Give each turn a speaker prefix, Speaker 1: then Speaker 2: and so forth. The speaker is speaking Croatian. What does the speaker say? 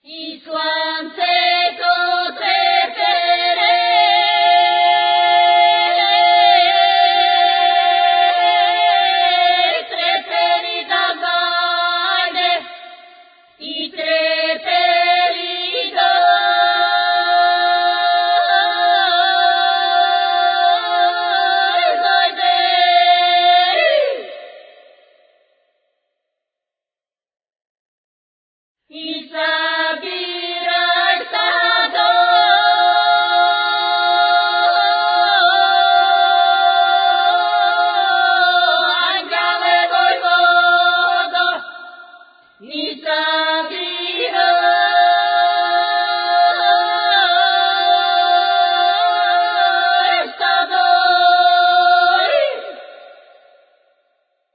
Speaker 1: I słońce trepere, treperi da vale, I treperi do I sabiraj sado, anđele vojvodo, I